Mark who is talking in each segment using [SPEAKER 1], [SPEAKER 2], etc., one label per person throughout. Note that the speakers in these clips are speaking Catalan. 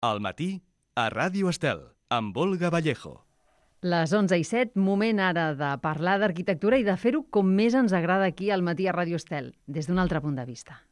[SPEAKER 1] Al matí, a Ràdio Estel, amb Olga Vallejo.
[SPEAKER 2] Les 11:07, moment ara de parlar d'arquitectura i de fer-ho com més ens agrada aquí al matí a Ràdio Estel, des d'un altre punt de vista.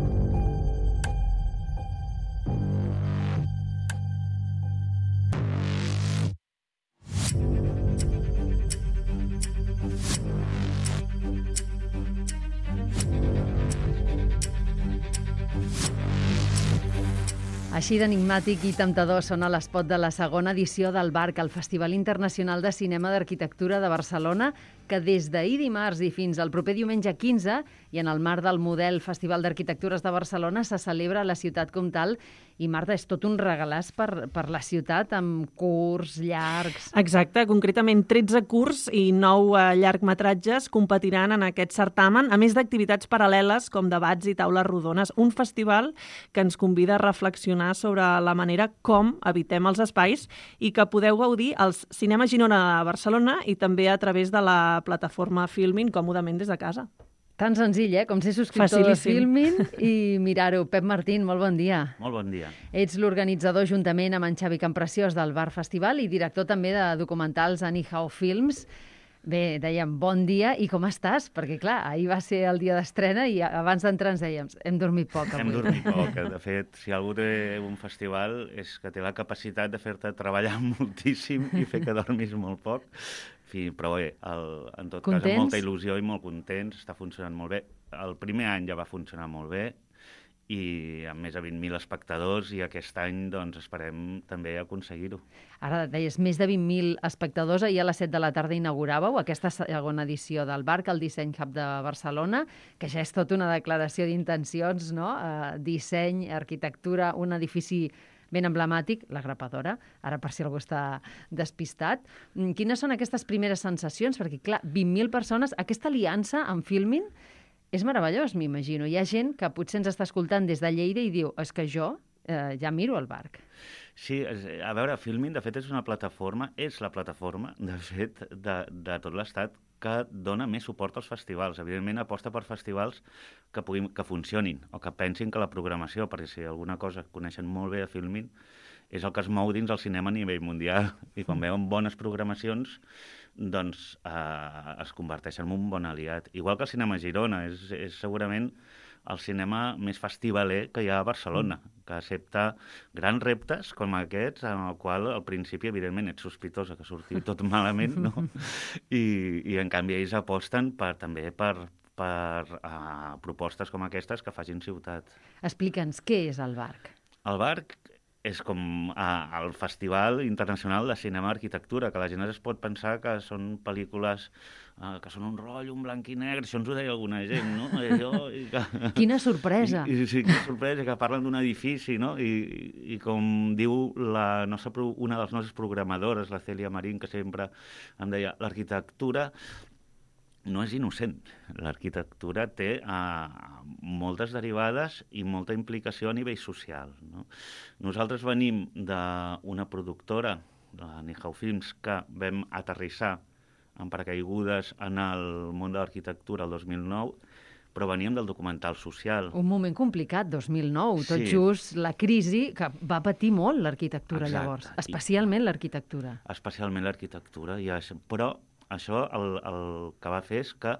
[SPEAKER 2] Així d'enigmàtic i temptador sona l'espot de la segona edició del BARC, el Festival Internacional de Cinema d'Arquitectura de Barcelona, que des d'ahir dimarts i fins al proper diumenge 15, i en el marc del model Festival d'Arquitectures de Barcelona, se celebra a la ciutat com tal. I, Marta, és tot un regalàs per la ciutat, amb curts, llargs...
[SPEAKER 3] Exacte, concretament 13 curts i 9 llargmetratges competiran en aquest certamen, a més d'activitats paral·leles com debats i taules rodones. Un festival que ens convida a reflexionar sobre la manera com habitem els espais i que podeu gaudir als Cinema Girona a Barcelona i també a través de la plataforma Filmin, còmodament des de casa.
[SPEAKER 2] Tan senzill, com ser subscriptor de Filmin i mirar-ho. Pep Martín, molt bon dia.
[SPEAKER 4] Molt bon dia.
[SPEAKER 2] Ets l'organitzador, juntament amb en Xavi Campreciós, del BARC Festival i director també de documentals Anyhow Films. Bé, dèiem, bon dia, i com estàs? Perquè, clar, ahir va ser el dia d'estrena i abans d'entrar ens dèiem, hem dormit poc avui.
[SPEAKER 4] Hem dormit poc. De fet, si algú té un festival és que té la capacitat de fer-te treballar moltíssim i fer que dormis molt poc. En fi, però bé, en tot cas, amb molta il·lusió i molt contents, està funcionant molt bé. El primer any ja va funcionar molt bé i amb més de 20.000 espectadors, i aquest any doncs, esperem també aconseguir-ho.
[SPEAKER 2] Ara deies, més de 20.000 espectadors. Ahir a les 7 de la tarda inauguràveu aquesta segona edició del BARC, el Disseny Hub de Barcelona, que ja és tota una declaració d'intencions, no? Disseny, arquitectura, un edifici ben emblemàtic, la Grapadora, ara per si algú està despistat. Quines són aquestes primeres sensacions? Perquè, clar, 20.000 persones, aquesta aliança amb Filmin és meravellós, m'imagino. Hi ha gent que potser ens està escoltant des de Lleida i diu, és que jo ja miro el BARC.
[SPEAKER 4] Sí, a veure, Filmin, de fet, és la plataforma, de fet, de tot l'Estat que dona més suport als festivals. Evidentment, aposta per festivals que funcionin o que pensin que la programació, perquè si alguna cosa coneixen molt bé a Filmin, és el que es mou dins el cinema a nivell mundial. I quan veuen bones programacions, doncs es converteixen en un bon aliat. Igual que el Cinema Girona, és segurament el cinema més festivaler que hi ha a Barcelona, que accepta grans reptes com aquests, en el qual al principi, evidentment, ets sospitosa que surti tot malament, no? I en canvi ells aposten també per propostes com aquestes que facin ciutat.
[SPEAKER 2] Explica'ns, què és el BARC?
[SPEAKER 4] El BARC és com el Festival Internacional de Cinema Arquitectura, que la gent es pot pensar que són pel·lícules que són un rotllo, un blanc i negre, això ens ho deia alguna gent, no?
[SPEAKER 2] Quina sorpresa!
[SPEAKER 4] Sí, quina sorpresa, que parlen d'un edifici, no? I com diu una de les nostres programadores, la Cèlia Marín, que sempre em deia, l'arquitectura no és innocent. L'arquitectura té moltes derivades i molta implicació a nivell social, no? Nosaltres venim d'una productora, la Anyhow Films, que vam aterrissar amb paracaigudes en el món de l'arquitectura el 2009, però veníem del documental social.
[SPEAKER 2] Un moment complicat, 2009, tot just la crisi, que va patir molt l'arquitectura. Exacte. Llavors, especialment l'arquitectura.
[SPEAKER 4] Especialment l'arquitectura, però això el que va fer és que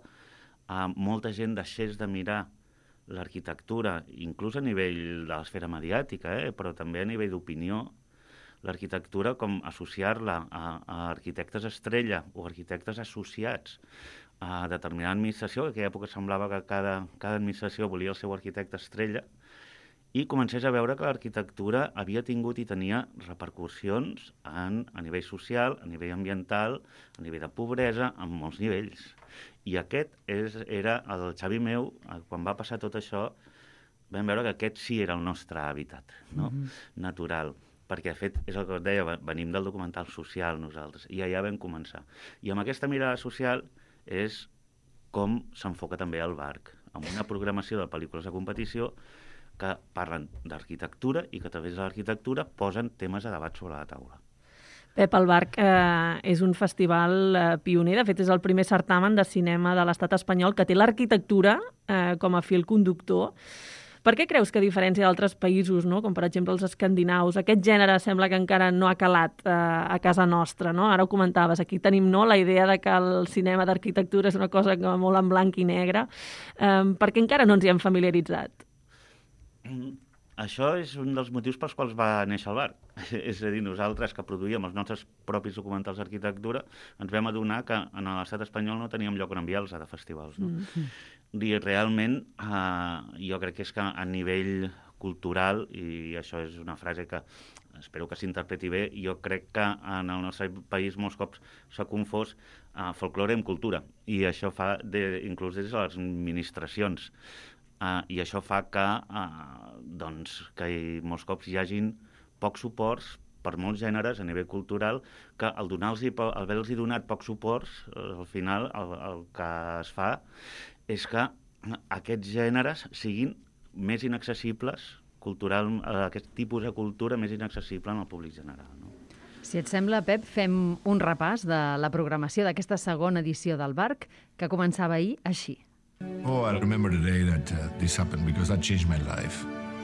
[SPEAKER 4] molta gent deixés de mirar l'arquitectura, inclús a nivell de l'esfera mediàtica, però també a nivell d'opinió, l'arquitectura com associar-la a arquitectes estrella o arquitectes associats a determinada administració, que en aquella època semblava que cada administració volia el seu arquitecte estrella, i comencés a veure que l'arquitectura havia tingut i tenia repercussions a nivell social, a nivell ambiental, a nivell de pobresa, en molts nivells. I aquest era el Xavi meu, quan va passar tot això, vam veure que aquest sí era el nostre hàbitat, no? Natural. Perquè, de fet, és el que et deia, venim del documental social nosaltres, i allà vam començar. I amb aquesta mirada social és com s'enfoca també el BARC, amb una programació de pel·lícules de competició que parlen d'arquitectura i que a través de l'arquitectura posen temes a debat sobre la taula.
[SPEAKER 3] Pep, el BARC és un festival pioner, de fet és el primer certamen de cinema de l'estat espanyol que té l'arquitectura com a fil conductor. Per què creus que a diferència d'altres països, no? Com per exemple els escandinaus, aquest gènere sembla que encara no ha calat a casa nostra, no? Ara ho comentaves, aquí tenim la idea de que el cinema d'arquitectura és una cosa molt en blanc i negre. Per què encara no ens hi hem familiaritzat?
[SPEAKER 4] Això és un dels motius pels quals va néixer el bar. És a dir, nosaltres que produïem els nostres propis documentals d'arquitectura ens vam adonar que en l'estat espanyol no teníem lloc on enviar-los a festivals. No? I realment jo crec que és que a nivell cultural, i això és una frase que espero que s'interpreti bé, jo crec que en el nostre país molts cops s'ha confós folklore amb cultura, i això fa inclús des de les administracions. I això fa que molts cops hi hagin pocs suports per molts gèneres a nivell cultural, que al haver-los donat pocs suports, al final el que es fa és que aquests gèneres siguin més inaccessibles cultural, aquest tipus de cultura més inaccessible al públic general. No?
[SPEAKER 2] Si et sembla, Pep, fem un repàs de la programació d'aquesta segona edició del BARC, que començava ahir així.
[SPEAKER 5] Oh, I remember the day that this happened because that changed my life.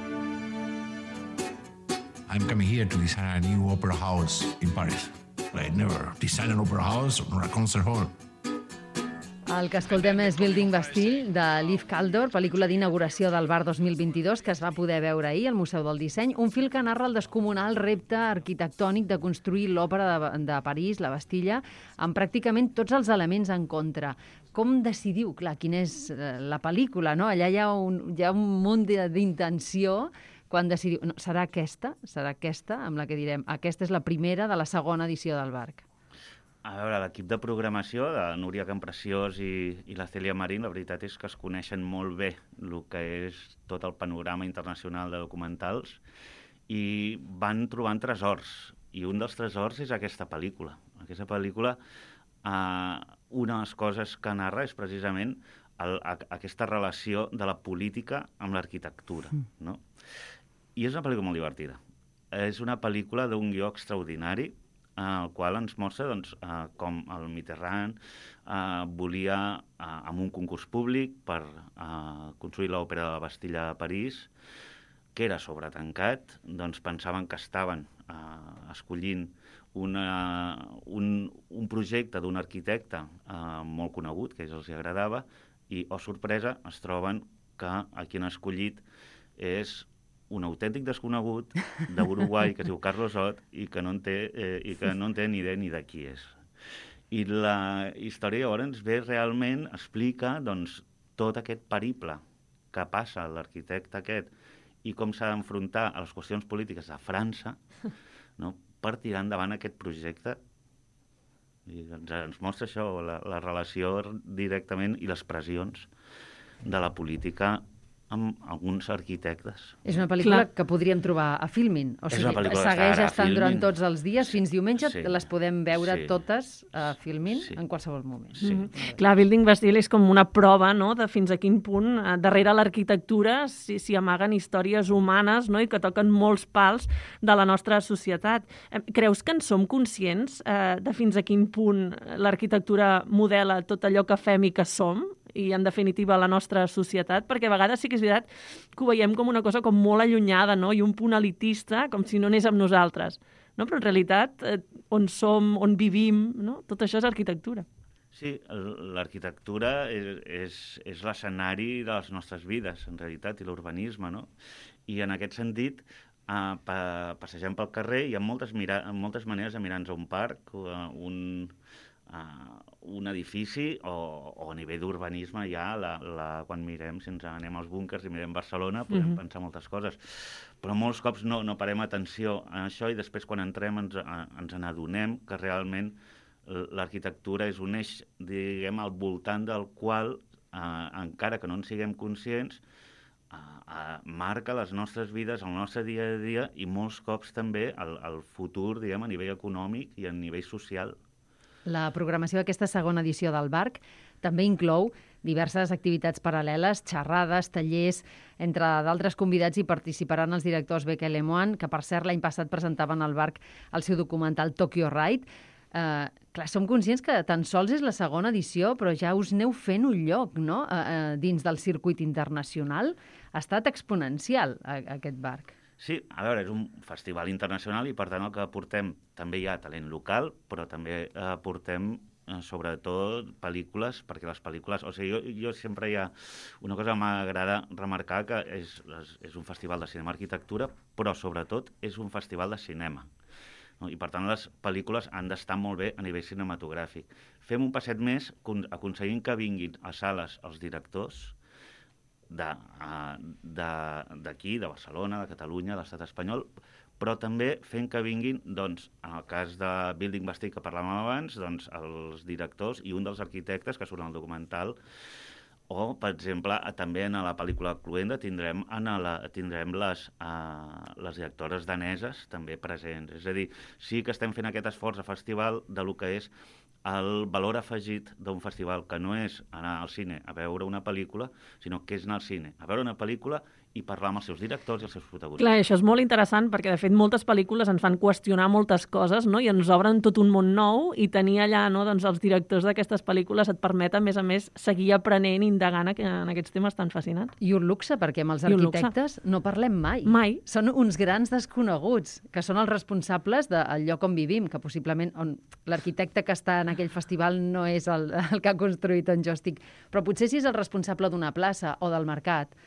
[SPEAKER 5] I'm coming here to design a new opera house in Paris. I never designed an opera house or a concert hall.
[SPEAKER 2] El que escoltem és Building Bastille, de Liv Kaldor, pel·lícula d'inauguració del Bar 2022, que es va poder veure ahir al Museu del Disseny, un fil que narra el descomunal repte arquitectònic de construir l'òpera de París, la Bastilla, amb pràcticament tots els elements en contra. Com decidiu, clar, quina és la pel·lícula, no? Allà hi ha un munt d'intenció quan decidiu... No, serà aquesta, amb la que direm, aquesta és la primera de la segona edició del BARC.
[SPEAKER 4] A veure, l'equip de programació de Núria Campreciós i la Cèlia Marín, la veritat és que es coneixen molt bé el que és tot el panorama internacional de documentals i van trobant tresors. I un dels tresors és aquesta pel·lícula. Aquesta pel·lícula, una de les coses que narra és precisament aquesta relació de la política amb l'arquitectura. No? I és una pel·lícula molt divertida. És una pel·lícula d'un guió extraordinari, el qual ens mostra com el Mitterrand volia, amb un concurs públic per construir l'òpera de la Bastilla a París, que era sobretancat, doncs pensaven que estaven escollint un projecte d'un arquitecte molt conegut, que els agradava, i, oh sorpresa, es troben que a qui han escollit és un autèntic desconegut d'Uruguai que es diu Carlos Ot i que no en té ni idea ni de qui és. I la història llavors realment explica tot aquest periple que passa l'arquitecte aquest i com s'ha d'enfrontar a les qüestions polítiques de França, no, per tirar endavant aquest projecte. I ens mostra això, la relació directament i les pressions de la política amb alguns arquitectes.
[SPEAKER 2] És una pel·lícula que podríem trobar a Filmin. O sigui, segueix estant durant tots els dies. Fins diumenge les podem veure totes a Filmin en qualsevol moment.
[SPEAKER 3] Clar, Building Bastille és com una prova, no?, de fins a quin punt darrere l'arquitectura s'hi amaguen històries humanes, no?, i que toquen molts pals de la nostra societat. Creus que en som conscients de fins a quin punt l'arquitectura modela tot allò que fem i que som? I, en definitiva, la nostra societat, perquè a vegades sí que és veritat que ho veiem com una cosa com molt allunyada, no?, i un punt elitista, com si no anés amb nosaltres. No? Però en realitat, on som, on vivim, no?, tot això és arquitectura.
[SPEAKER 4] Sí, l'arquitectura és l'escenari de les nostres vides, en realitat, i l'urbanisme, no? I en aquest sentit, passegem pel carrer i hi ha moltes maneres de mirar-nos a un parc, un edifici o a nivell d'urbanisme ja, quan mirem, si ens anem als búnkers i mirem Barcelona, podem pensar moltes coses. Però molts cops no parem atenció a això i després quan entrem ens n'adonem que realment l'arquitectura és un eix, diguem, al voltant del qual, encara que no en siguem conscients, marca les nostres vides, el nostre dia a dia i molts cops també el futur, diguem, a nivell econòmic i a nivell social.
[SPEAKER 2] La programació d'aquesta segona edició del BARC també inclou diverses activitats paral·leles, xerrades, tallers. Entre d'altres convidats hi participaran els directors Becca i Lemoine, que per cert l'any passat presentaven al BARC el seu documental Tokyo Ride. Clar, som conscients que tan sols és la segona edició, però ja us aneu fent un lloc, no?, dins del circuit internacional. ha estat exponencial, aquest BARC.
[SPEAKER 4] Sí, a veure, és un festival internacional i, per tant, el que aportem també hi ha talent local, però també aportem sobretot pel·lícules, perquè les pel·lícules... O sigui, jo sempre hi ha una cosa que m'agrada remarcar, que és un festival de cinema-arquitectura, però sobretot és un festival de cinema. No? I, per tant, les pel·lícules han d'estar molt bé a nivell cinematogràfic. Fem un passet més aconseguint que vinguin a sales els directors d'aquí, de Barcelona, de Catalunya, de l'estat espanyol, però també fent que vinguin, doncs, en el cas de Building Bastille, que parlàvem abans, doncs, els directors i un dels arquitectes que surt en el documental, o, per exemple, també en la pel·lícula Cluenda tindrem les directores daneses també presents. És a dir, sí que estem fent aquest esforç a festival de lo que és el valor afegit d'un festival, que no és anar al cine a veure una pel·lícula, sinó que és anar al cine a veure una pel·lícula i parlar amb els seus directors i els seus protagonistes.
[SPEAKER 3] Clar, això és molt interessant perquè, de fet, moltes pel·lícules ens fan qüestionar moltes coses, no? I ens obren tot un món nou, i tenir allà, no, doncs, els directors d'aquestes pel·lícules et permet, a més, seguir aprenent i indagant en aquests temes tan fascinants.
[SPEAKER 2] I un luxe, perquè amb els arquitectes no parlem mai.
[SPEAKER 3] Mai.
[SPEAKER 2] Són uns grans desconeguts, que són els responsables del lloc on vivim, que possiblement l'arquitecte que està en aquell festival no és el que ha construït on jo estic, però potser si és el responsable d'una plaça o del mercat,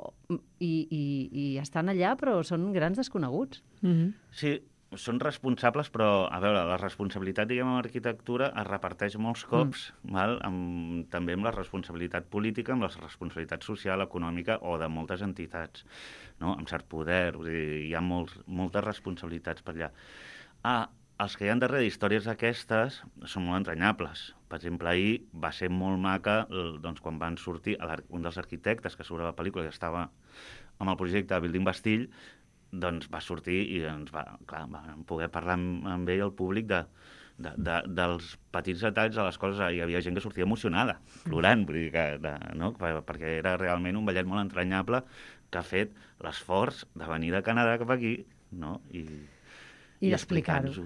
[SPEAKER 2] i estan allà, però són grans desconeguts.
[SPEAKER 4] Sí, són responsables, però, a veure, la responsabilitat, diguem, en arquitectura es reparteix molts cops, val? També amb la responsabilitat política, amb la responsabilitat social, econòmica o de moltes entitats, no? Amb cert poder, vull dir, hi ha moltes responsabilitats per allà. Els que hi ha darrere d'històries aquestes són molt entranyables. Per exemple, ahir va ser molt maca, doncs, quan van sortir un dels arquitectes que surt a la pel·lícula, que estava amb el projecte de Building Bastille, doncs va sortir i vam poder parlar amb ell, el públic, dels petits detalls de les coses. Hi havia gent que sortia emocionada, plorant, vull dir que, no? Perquè era realment un ballet molt entranyable que ha fet l'esforç de venir de Canadà cap aquí, no? I
[SPEAKER 2] d'explicar-ho.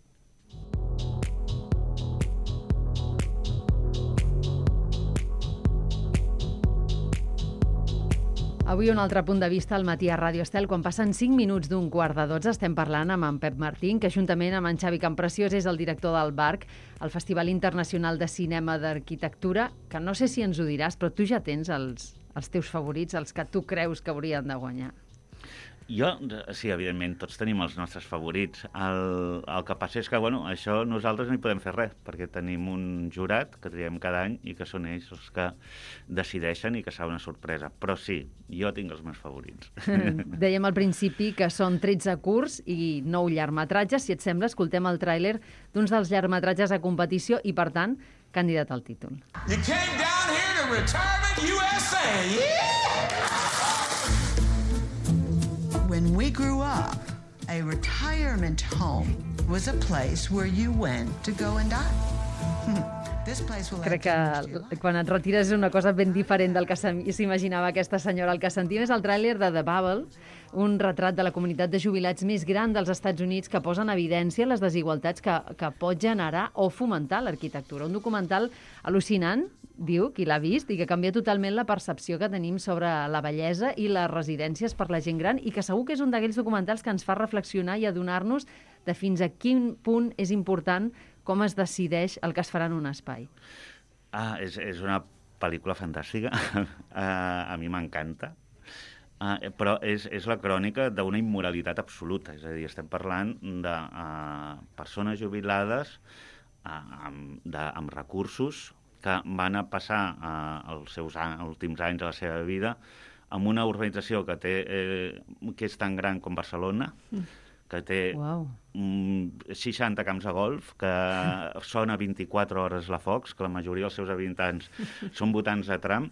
[SPEAKER 2] Avui un altre punt de vista al matí a Ràdio Estel. Quan passen 5 minuts d'un 11:15 estem parlant amb en Pep Martín, que juntament amb en Xavi Campreciós és el director del BARC, el Festival Internacional de Cinema d'Arquitectura, que no sé si ens ho diràs, però tu ja tens els teus favorits, els que tu creus que haurien de guanyar.
[SPEAKER 4] Jo, sí, evidentment, tots tenim els nostres favorits. El que passa és que, bueno, això nosaltres no hi podem fer res, perquè tenim un jurat que triem cada any i que són ells els que decideixen i que serà una sorpresa. Però sí, jo tinc els meus favorits.
[SPEAKER 2] Dèiem al principi que són 13 curts i 9 llargmetratges. Si et sembla, escoltem el tràiler d'uns dels llargmetratges a competició i, per tant, candidat al títol.
[SPEAKER 6] You came down here to Retirement USA, yeah!
[SPEAKER 7] When we grew up, a retirement home was a place where you went to go and die.
[SPEAKER 2] Crec que quan et retires és una cosa ben diferent del que s'imaginava aquesta senyora. El que sentim és el tràiler de The Bubble, un retrat de la comunitat de jubilats més gran dels Estats Units que posa en evidència les desigualtats que pot generar o fomentar l'arquitectura. Un documental al·lucinant, diu qui l'ha vist, i que canvia totalment la percepció que tenim sobre la bellesa i les residències per la gent gran, i que segur que és un d'aquells documentals que ens fa reflexionar i adonar-nos de fins a quin punt és important com es decideix el que es farà en un espai.
[SPEAKER 4] És una pel·lícula fantàstica. A mi m'encanta. Però és la crònica d'una immoralitat absoluta. És a dir, estem parlant de persones jubilades amb recursos que van a passar els seus últims anys de la seva vida en una urbanització que és tan gran com Barcelona, que té 60 camps de golf, que sona 24 hores la Fox, que la majoria dels seus habitants són votants de Trump,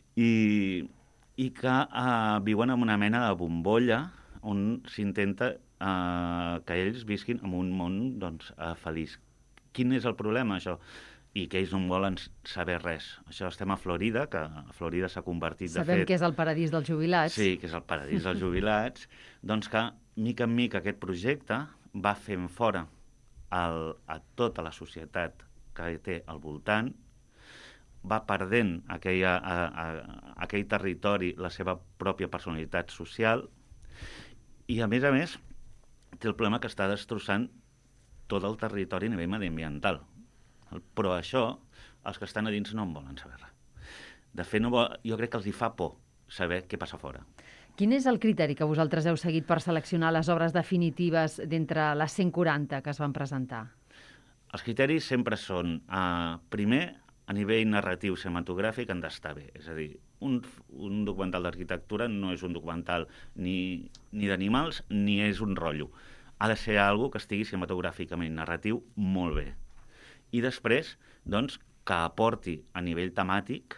[SPEAKER 4] i que viuen en una mena de bombolla on s'intenta que ells visquin en un món feliç. Quin és el problema, això? I que ells no volen saber res. Això estem a Florida, que a Florida s'ha convertit, de fet...
[SPEAKER 2] Sabem que és el paradís dels jubilats.
[SPEAKER 4] Sí, que és el paradís dels jubilats. Doncs que, mica en mica, aquest projecte va fent fora a tota la societat que té al voltant, va perdent aquell territori la seva pròpia personalitat social i, a més, té el problema que està destrossant tot el territori a nivell mediambiental. Però això, els que estan a dins no en volen saber res. De fet, jo crec que els hi fa por saber què passa fora.
[SPEAKER 2] Quin és el criteri que vosaltres heu seguit per seleccionar les obres definitives d'entre les 140 que es van presentar?
[SPEAKER 4] Els criteris sempre són, primer, a nivell narratiu cinematogràfic han d'estar bé. És a dir, un documental d'arquitectura no és un documental ni d'animals ni és un rotllo. Ha de ser algo que estigui cinematogràficament narratiu molt bé. I després, doncs, que aporti a nivell temàtic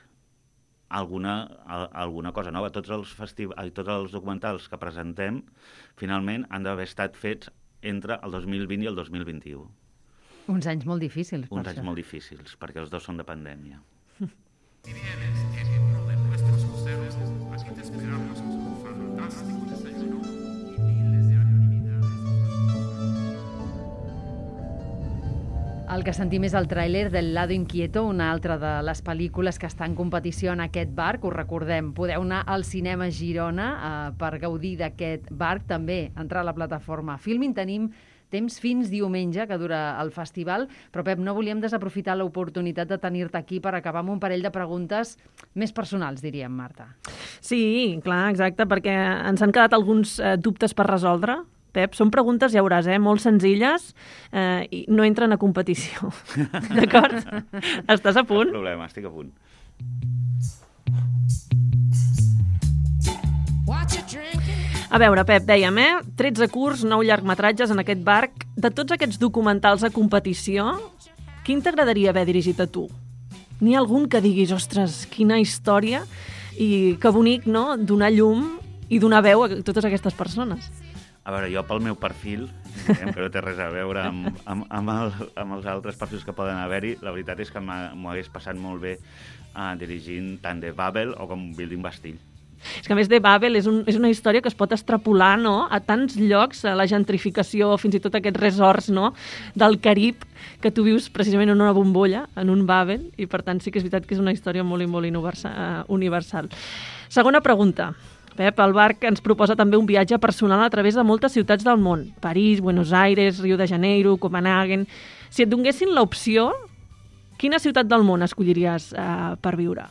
[SPEAKER 4] alguna cosa nova. Tots els documentals que presentem, finalment, han d'haver estat fets entre el 2020 i el 2021.
[SPEAKER 2] Uns anys molt difícils, per això.
[SPEAKER 4] Uns anys molt difícils, perquè els dos són de pandèmia.
[SPEAKER 8] Si vienes en uno de nuestros cruceros, aquí te esperamos con un fantástico desayuno y miles de actividades.
[SPEAKER 2] El que sentim és el tràiler del Lado Inquieto, una altra de les pel·lícules que està en competició en aquest barc. Us recordem, podeu anar al cinema Girona per gaudir d'aquest barc. També entrar a la plataforma Filmin. Tenim temps fins diumenge, que dura el festival. Però, Pep, no volíem desaprofitar l'oportunitat de tenir-te aquí per acabar amb un parell de preguntes més personals, diríem, Marta.
[SPEAKER 3] Sí, clar, exacte, perquè ens han quedat alguns dubtes per resoldre. Pep, són preguntes, ja veuràs, molt senzilles i no entren a competició. D'acord? Estàs a punt?
[SPEAKER 4] No problema, estic a punt.
[SPEAKER 3] A veure, Pep, dèiem, 13 curts, 9 llargmetratges en aquest barc. De tots aquests documentals a competició, quin t'agradaria haver dirigit a tu? N'hi ha algun que diguis, ostres, quina història i que bonic, no?, donar llum i donar veu a totes aquestes persones.
[SPEAKER 4] A veure, jo pel meu perfil, que no té res a veure amb els altres perfils que poden haver-hi, la veritat és que m'ho hagués passat molt bé dirigint tant de Babel o com Building Bastille.
[SPEAKER 3] És que, a més, de Babel és una història que es pot extrapolar, no?, a tants llocs, a la gentrificació, fins i tot aquests resorts, no?, del Carib, que tu vius precisament en una bombolla, en un Babel, i per tant sí que és veritat que és una història molt i molt universal. Segona pregunta. Pep, el barc ens proposa també un viatge personal a través de moltes ciutats del món. París, Buenos Aires, Rio de Janeiro, Copenhagen... Si et donessin l'opció, quina ciutat del món escolliries per viure?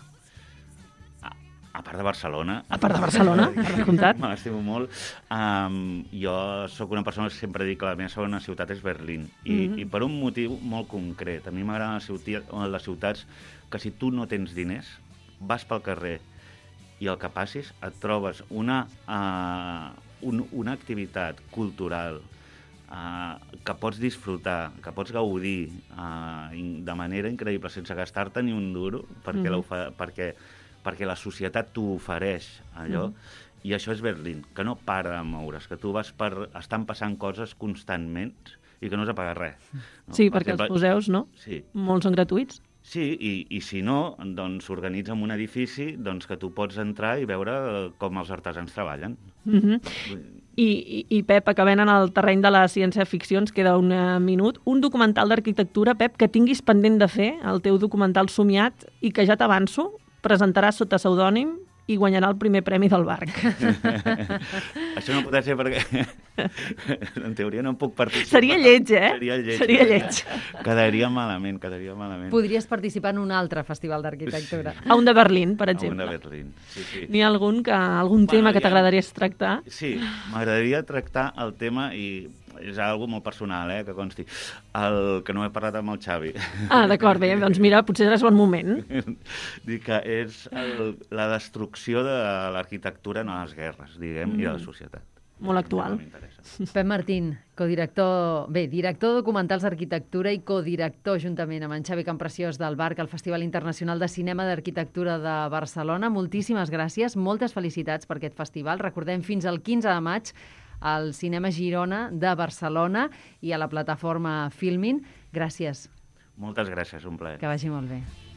[SPEAKER 4] A part de Barcelona.
[SPEAKER 3] A part de Barcelona, per descomptat.
[SPEAKER 4] Me l'estimo molt. Jo sóc una persona que sempre dic que la meva segona ciutat és Berlín. I per un motiu molt concret. A mi m'agraden les ciutats que si tu no tens diners, vas pel carrer i el que passis, et trobes una activitat cultural que pots disfrutar, que pots gaudir de manera increïble, sense gastar-te ni un duro, perquè la societat t'ho ofereix allò, i això és Berlín, que no para de moure's, que tu vas estan passant coses constantment i que no has de pagar res. No?
[SPEAKER 3] Sí, perquè els museus, no?
[SPEAKER 4] Sí. Molts
[SPEAKER 3] són gratuïts.
[SPEAKER 4] Sí, i si no, doncs s'organitza en un edifici doncs, que tu pots entrar i veure com els artesans treballen.
[SPEAKER 3] I Pep, acabant en el terreny de la ciència-ficció, ens queda un minut. Un documental d'arquitectura, Pep, que tinguis pendent de fer, el teu documental somiat, i que ja t'avanço, presentaràs sota pseudònim i guanyarà el primer premi del barc.
[SPEAKER 4] Això no pot ser perquè en teoria no em puc participar.
[SPEAKER 3] Seria lleig,
[SPEAKER 4] Seria lleig. Quedaria malament.
[SPEAKER 2] Podries participar en un altre festival d'arquitectura.
[SPEAKER 3] A un de Berlín, per exemple.
[SPEAKER 4] A un de Berlín, sí.
[SPEAKER 3] N'hi ha algun tema que t'agradaria tractar?
[SPEAKER 4] Sí, m'agradaria tractar el tema i és algo molt personal, que consti. El que no he parlat amb el Xavi.
[SPEAKER 3] D'acord, bé, doncs mira, potser és bon moment.
[SPEAKER 4] Dic que és la destrucció de l'arquitectura en les guerres, diguem, i de la societat.
[SPEAKER 3] Molt actual.
[SPEAKER 2] Pep Martín, director de documentals d'arquitectura i codirector, juntament amb en Xavi Campreciós del Barc, al Festival Internacional de Cinema d'Arquitectura de Barcelona. Moltíssimes gràcies, moltes felicitats per aquest festival. Recordem, fins al 15 de maig, al Cinema Girona de Barcelona i a la plataforma Filmin. Gràcies.
[SPEAKER 4] Moltes gràcies, un plaer.
[SPEAKER 2] Que vagi molt bé.